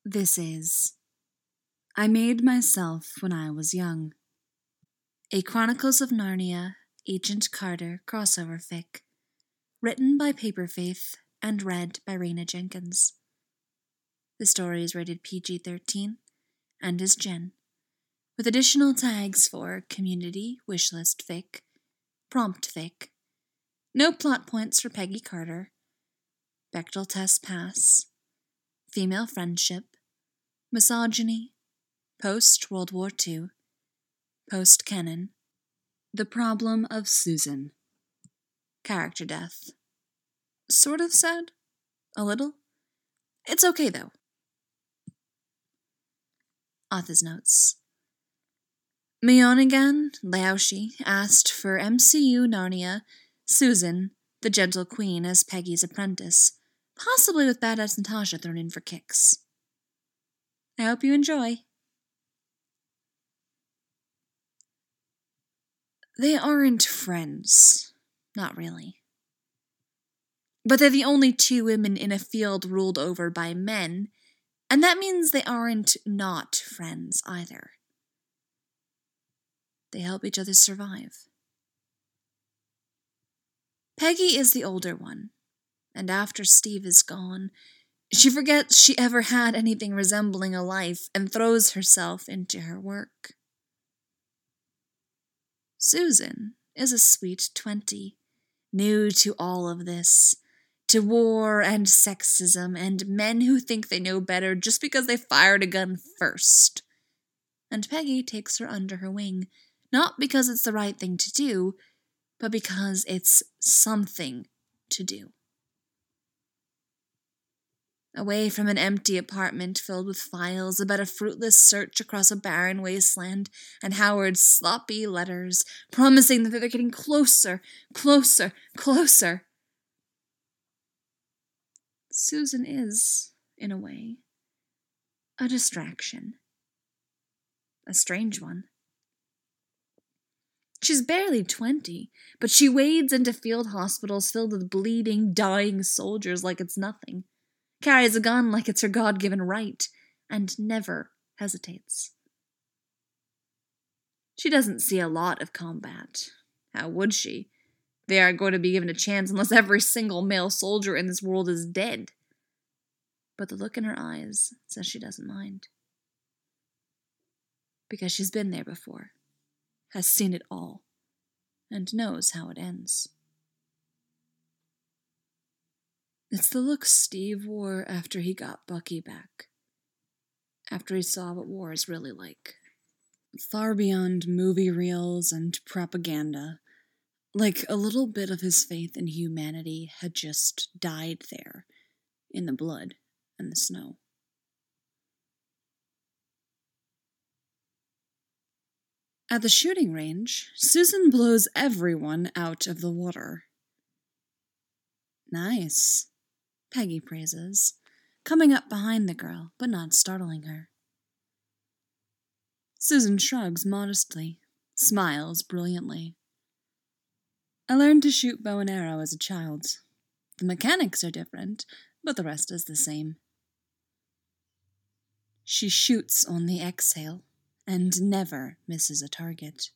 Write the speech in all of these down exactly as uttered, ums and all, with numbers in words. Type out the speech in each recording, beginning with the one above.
This is I Made Myself When I Was Young, a Chronicles of Narnia Agent Carter crossover fic, written by Paperfaith and read by Raina Jenkins. The story is rated P G thirteen and is Gen, with additional tags for Community Wishlist Fic, Prompt Fic, No Plot Points for Peggy Carter, Bechdel Test Pass, Female Friendship, Misogyny, Post-World War Two, Post-Canon, The Problem of Susan, Character Death. Sort of sad? A little? It's okay though. Author's Notes. Mionnigan Laoshi asked for M C U Narnia Susan, the Gentle Queen, as Peggy's apprentice, possibly with Badass Natasha thrown in for kicks. I hope you enjoy. They aren't friends. Not really. But they're the only two women in a field ruled over by men, and that means they aren't not friends either. They help each other survive. Peggy is the older one, and after Steve is gone, she forgets she ever had anything resembling a life and throws herself into her work. Susan is a sweet twenty, new to all of this, to war and sexism and men who think they know better just because they fired a gun first. And Peggy takes her under her wing, not because it's the right thing to do, but because it's something to do. Away from an empty apartment filled with files about a fruitless search across a barren wasteland and Howard's sloppy letters promising that they're getting closer, closer, closer. Susan is, in a way, a distraction. A strange one. She's barely twenty, but she wades into field hospitals filled with bleeding, dying soldiers like it's nothing, carries a gun like it's her God-given right, and never hesitates. She doesn't see a lot of combat. How would she? They aren't going to be given a chance unless every single male soldier in this world is dead. But the look in her eyes says she doesn't mind. Because she's been there before, has seen it all, and knows how it ends. It's the look Steve wore after he got Bucky back. After he saw what war is really like. Far beyond movie reels and propaganda. Like a little bit of his faith in humanity had just died there, in the blood and the snow. At the shooting range, Susan blows everyone out of the water. Nice, Peggy praises, coming up behind the girl, but not startling her. Susan shrugs modestly, smiles brilliantly. I learned to shoot bow and arrow as a child. The mechanics are different, but the rest is the same. She shoots on the exhale and never misses a target.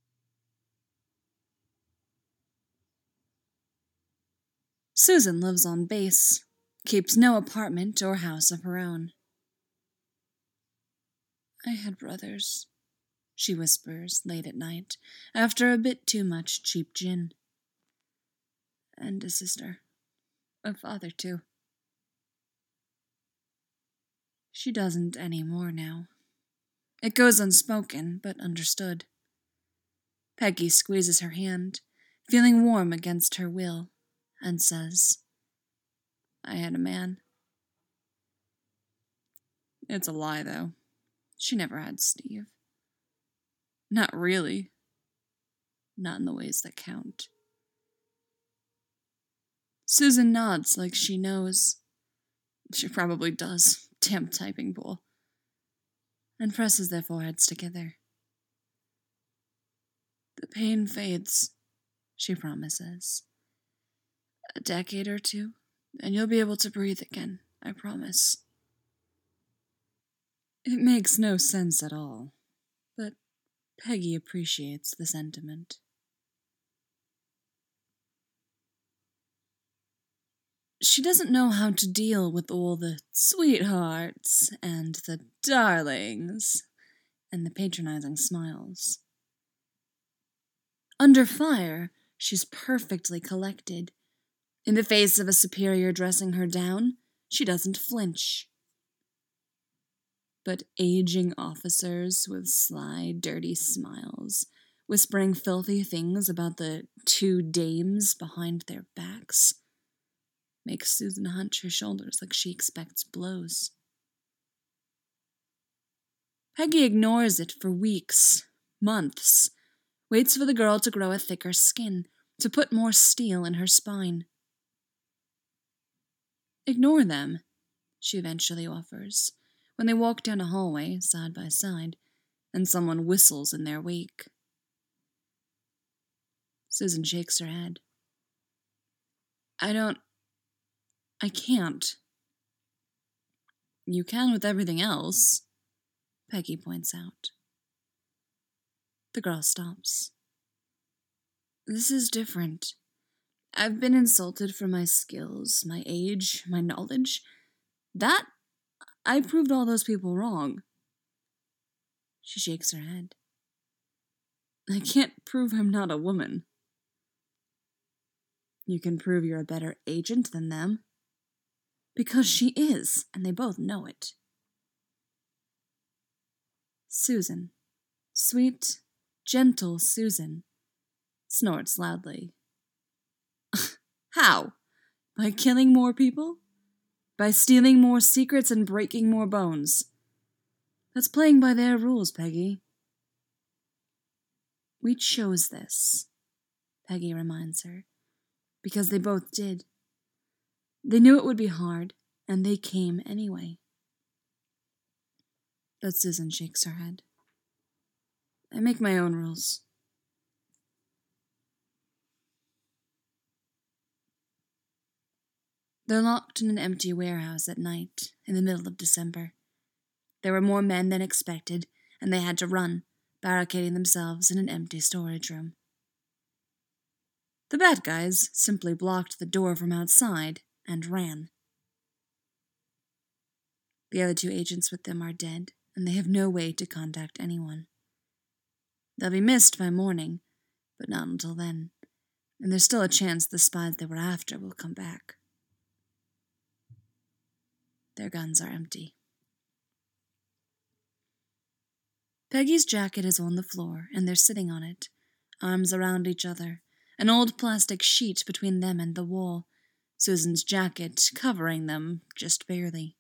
Susan lives on base, keeps no apartment or house of her own. I had brothers, she whispers late at night, after a bit too much cheap gin. And a sister. A father, too. She doesn't anymore now. It goes unspoken, but understood. Peggy squeezes her hand, feeling warm against her will, and says, I had a man. It's a lie, though. She never had Steve. Not really. Not in the ways that count. Susan nods like she knows. She probably does. Damn typing pool. And presses their foreheads together. The pain fades, she promises. A decade or two, and you'll be able to breathe again, I promise. It makes no sense at all, but Peggy appreciates the sentiment. She doesn't know how to deal with all the sweethearts and the darlings and the patronizing smiles. Under fire, she's perfectly collected. In the face of a superior dressing her down, she doesn't flinch. But aging officers with sly, dirty smiles, whispering filthy things about the two dames behind their backs, makes Susan hunch her shoulders like she expects blows. Peggy ignores it for weeks, months, waits for the girl to grow a thicker skin, to put more steel in her spine. Ignore them, she eventually offers, when they walk down a hallway, side by side, and someone whistles in their wake. Susan shakes her head. I don't... I can't. You can with everything else, Peggy points out. The girl stops. This is different. I've been insulted for my skills, my age, my knowledge. That, I proved all those people wrong. She shakes her head. I can't prove I'm not a woman. You can prove you're a better agent than them. Because she is, and they both know it. Susan, sweet, gentle Susan, snorts loudly. How? By killing more people? By stealing more secrets and breaking more bones? That's playing by their rules, Peggy. We chose this, Peggy reminds her, because they both did. They knew it would be hard, and they came anyway. But Susan shakes her head. I make my own rules. They're locked in an empty warehouse at night, in the middle of December. There were more men than expected, and they had to run, barricading themselves in an empty storage room. The bad guys simply blocked the door from outside and ran. The other two agents with them are dead, and they have no way to contact anyone. They'll be missed by morning, but not until then, and there's still a chance the spies they were after will come back. Their guns are empty. Peggy's jacket is on the floor, and they're sitting on it, arms around each other, an old plastic sheet between them and the wall, Susan's jacket covering them just barely.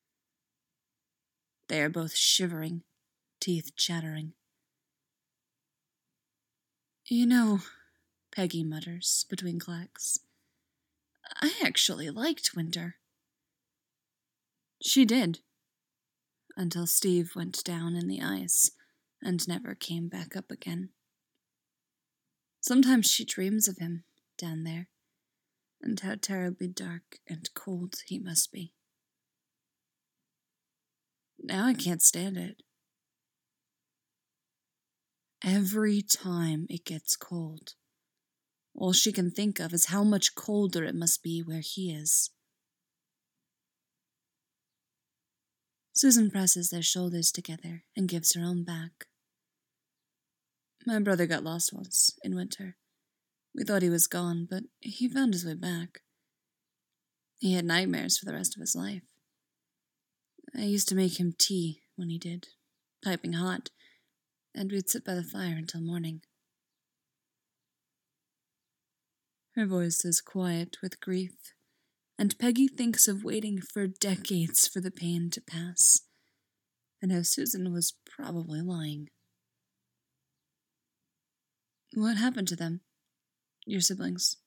They are both shivering, teeth chattering. You know, Peggy mutters between clacks, I actually liked winter. She did, until Steve went down in the ice and never came back up again. Sometimes she dreams of him down there, and how terribly dark and cold he must be. Now I can't stand it. Every time it gets cold, all she can think of is how much colder it must be where he is. Susan presses their shoulders together and gives her own back. My brother got lost once, in winter. We thought he was gone, but he found his way back. He had nightmares for the rest of his life. I used to make him tea when he did, piping hot, and we'd sit by the fire until morning. Her voice is quiet with grief, and Peggy thinks of waiting for decades for the pain to pass, and how Susan was probably lying. What happened to them? Your siblings?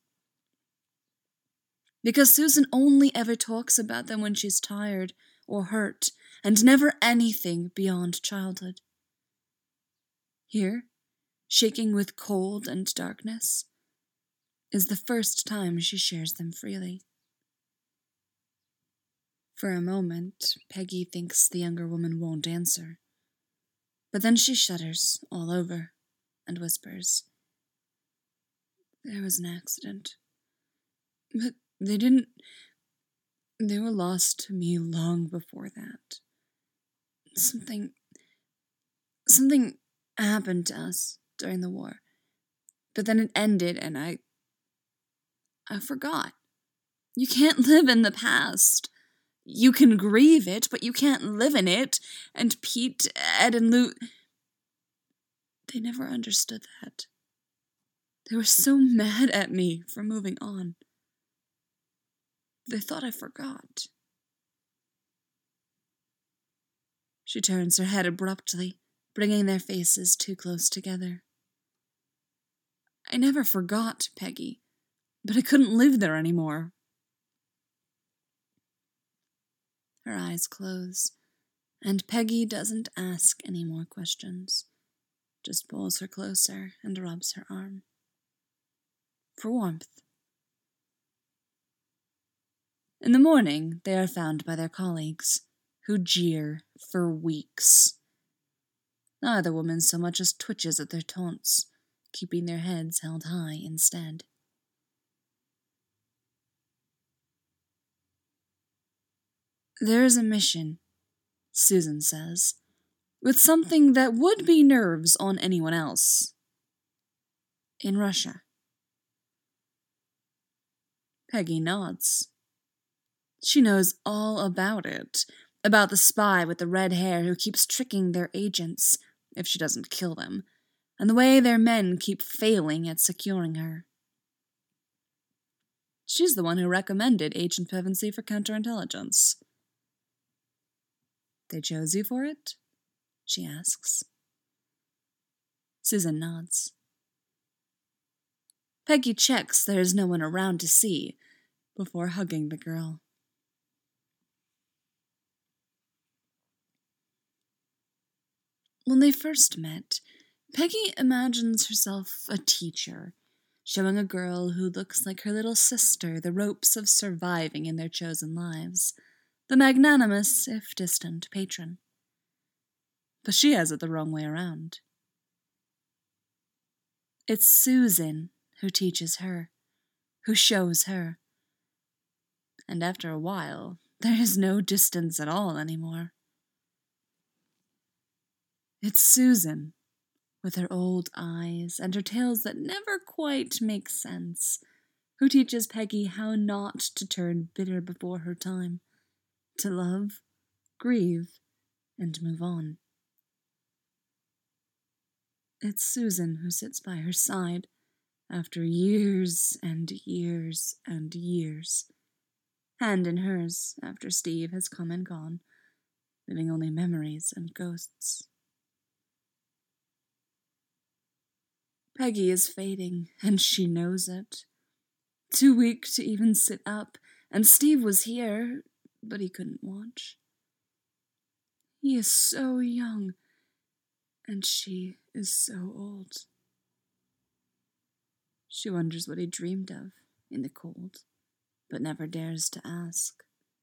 Because Susan only ever talks about them when she's tired or hurt, and never anything beyond childhood. Here, shaking with cold and darkness, is the first time she shares them freely. For a moment, Peggy thinks the younger woman won't answer. But then she shudders all over and whispers, "There was an accident. But they didn't... They were lost to me long before that. Something... Something happened to us during the war. But then it ended and I... I forgot. You can't live in the past. You can grieve it, but you can't live in it. And Pete, Ed, and Lou... They never understood that. They were so mad at me for moving on. They thought I forgot." She turns her head abruptly, bringing their faces too close together. "I never forgot, Peggy, but I couldn't live there anymore." Her eyes close, and Peggy doesn't ask any more questions, just pulls her closer and rubs her arm. For warmth. In the morning, they are found by their colleagues, who jeer for weeks. Neither woman so much as twitches at their taunts, keeping their heads held high instead. "There is a mission," Susan says, "with something that would be nerves on anyone else. In Russia." Peggy nods. She knows all about it, about the spy with the red hair who keeps tricking their agents, if she doesn't kill them, and the way their men keep failing at securing her. She's the one who recommended Agent Pevensey for counterintelligence. "They chose you for it?" she asks. Susan nods. Peggy checks there is no one around to see before hugging the girl. When they first met, Peggy imagines herself a teacher, showing a girl who looks like her little sister the ropes of surviving in their chosen lives, the magnanimous, if distant, patron. But she has it the wrong way around. It's Susan who teaches her, who shows her. And after a while, there is no distance at all anymore. It's Susan, with her old eyes and her tales that never quite make sense, who teaches Peggy how not to turn bitter before her time, to love, grieve, and move on. It's Susan who sits by her side after years and years and years, hand in hers after Steve has come and gone, leaving only memories and ghosts. Peggy is fading, and she knows it. Too weak to even sit up, and Steve was here, but he couldn't watch. He is so young, and she is so old. She wonders what he dreamed of in the cold, but never dares to ask.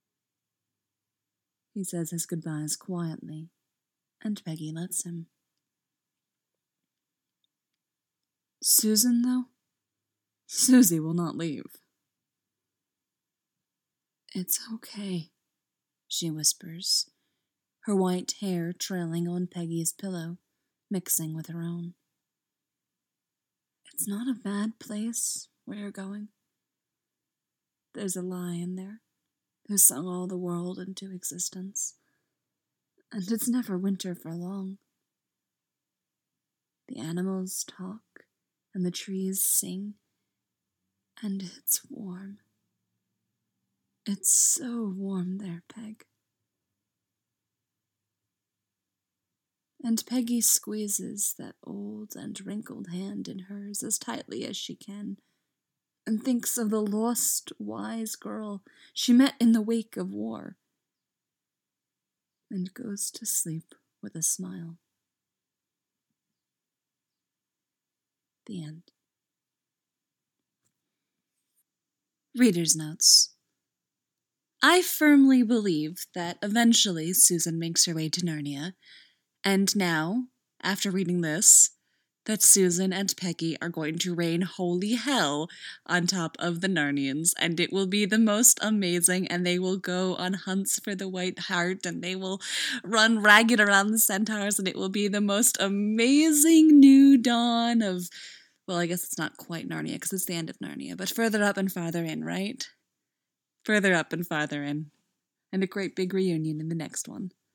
He says his goodbyes quietly, and Peggy lets him. Susan, though? Susie will not leave. "It's okay," she whispers, her white hair trailing on Peggy's pillow, mixing with her own. "It's not a bad place where you're going. There's a lion there who sung all the world into existence, and it's never winter for long. The animals talk, and the trees sing, and it's warm. It's so warm there, Peg." And Peggy squeezes that old and wrinkled hand in hers as tightly as she can, and thinks of the lost, wise girl she met in the wake of war, and goes to sleep with a smile. The end. Reader's Notes. I firmly believe that eventually Susan makes her way to Narnia, and now, after reading this, that Susan and Peggy are going to rain holy hell on top of the Narnians, and it will be the most amazing, and they will go on hunts for the White Heart, and they will run ragged around the centaurs, and it will be the most amazing new dawn of, well, I guess it's not quite Narnia, because it's the end of Narnia, but further up and farther in, right? Further up and farther in. And a great big reunion in the next one.